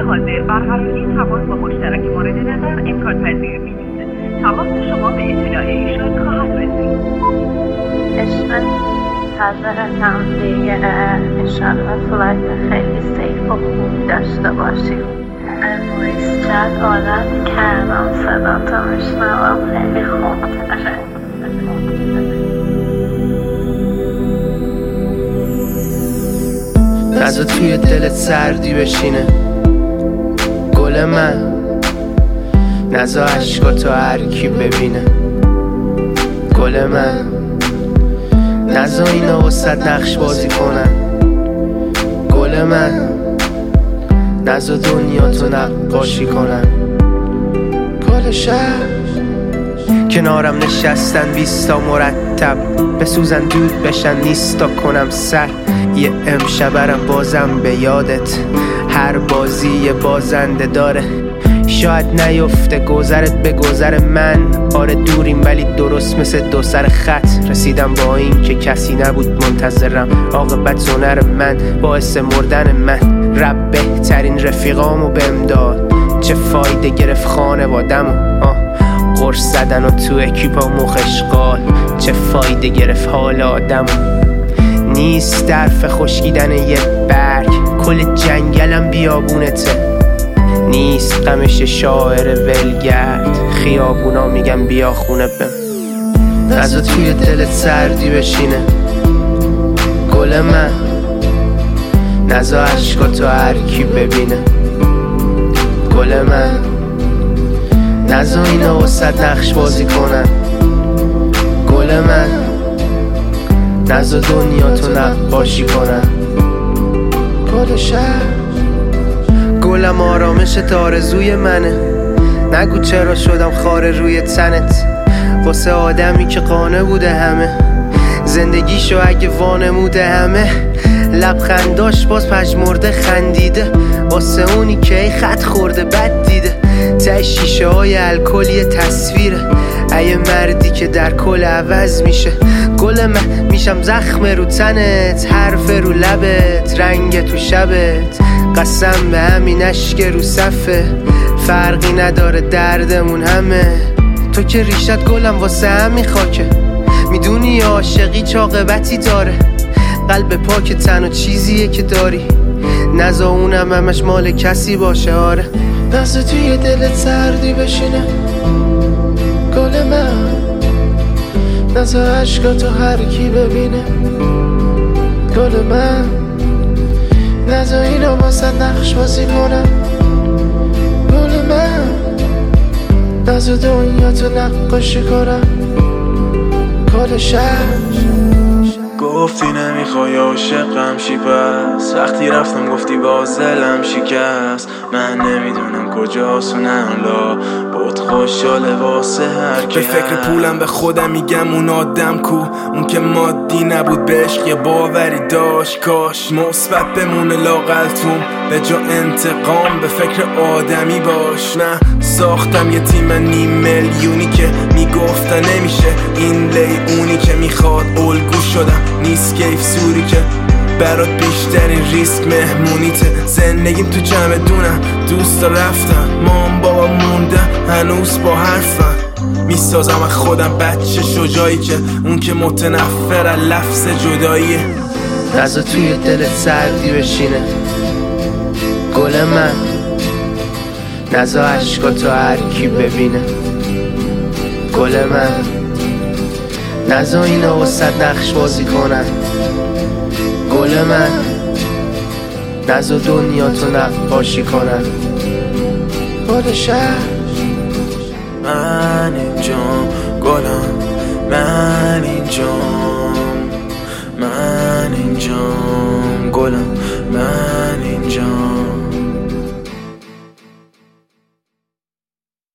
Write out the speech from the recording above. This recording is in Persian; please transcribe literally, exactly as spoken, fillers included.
حاضر برقراری تماس با مشترک مورد نظر امکان پذیر نیست. تماس شما به اطلاع ایشان خواهد رسید. عشق حضرتم دیگه، انشالله فلایت خیلی سیف و خوب داشته باشیم. امروز چند عادت کردم صدا تا میشنوم، خیلی خوب داره. نزا توی دلت سردی بشینه گل من، نزا عشقاتو هر کی ببینه گل من، نزا اینا وسط نقش بازی کنن گل من، نزا دنیاتو نقاشی کنن گل شهر. کنارم نشستن بیستا مرتب، بسوزن دود بشن نیستا کنم سر. یه امشبرم بازم به یادت، هر بازی یه بازنده داره. شاید نیفته گذرت به گذر من، آره دوریم ولی درست مثل دو سر خط. رسیدم با این که کسی نبود منتظرم، عاقبت هنر من باعث مردن من. رب بهترین رفیقامو بهم داد، چه فایده گرفت خانوادمو قرص زدن و تو اکیپا مخشقال، چه فایده گرفت حال آدمو. نیست درف خشکیدن یه برگ، کل جنگلم بیابونته. نیست غمش شاعر ولگرد، خیابونا میگن بیا خونه بم. نزا توی دلت سردی بشینه گل من، نزا عشقاتو هر کی ببینه گل من، نزا اینا وسط نقش بازی کنن گل من، نزا دنیاتو نقاشی کنن گل شهر. گلم آرامشت آرزوی منه، نگو چرا شدم خاره روی تنت. واسه آدمی که قانه بوده همه، زندگیشو اگه وانموده همه. لبخنداش باز پژمرده خندیده، واسه اونی که ای خط خورده بد دیده. ته شیشه های الکلی تصویره، ای مردی که در کل عوض میشه گل من. میشم زخم رو تنت، حرف رو لبت، رنگ تو شبت. قسم به همین اشک رو صفه، فرقی نداره دردمون همه. تو که ریشت گلم واسه همین خاکه، میدونی عاشقی چه عاقبتی داره. قلب پاک تنها چیزیه که داری، نزا اونم همش مال کسی باشه. آره نزا توی دلت سردی بشینه گل من، نزا عشقاتو هر کی ببینه گل من، نزا اینا واسه نقش بازی کنن گل من، نزا دنیاتو نقاشی کنن گل شهر. گفتی نمیخوای عاشقم شی، پس وقتی رفتم گفتی باز دلم شکست. من نمیدونم کجاست و نه لا بود خوشحاله واسه هر کی. به فکر پولم به خودم میگم اون آدم کو، اون که مادی نبود به عشق یه باوری داشت. کاش مثبت بمونه لاقلتون به جا انتقام، به فکر آدمی باش. نه ساختم یه تیم نیم میلیونی که میگفتن نمیشه این لی، اونی که میخواد الگو شدم. نیست کیف سوری که برات بیشترین ریسک مهمونیته. زندگیم تو چمدونم، دوستا رفتن، مام بابا موندن هنوز با حرفم. میسازم از خودم بچه شجاعی که اون که متنفر از لفظ جداییه. نزا توی دلت سردی بشینه گل من، نزا عشقاتو هر کی ببینه گل من، نزا اینا وسط نقش بازی کنن گل من، نزا دنیاتو نقاشی کنن گل شهر. من اینجام گلم، من اینجام، من اینجام گلم، من اینجام.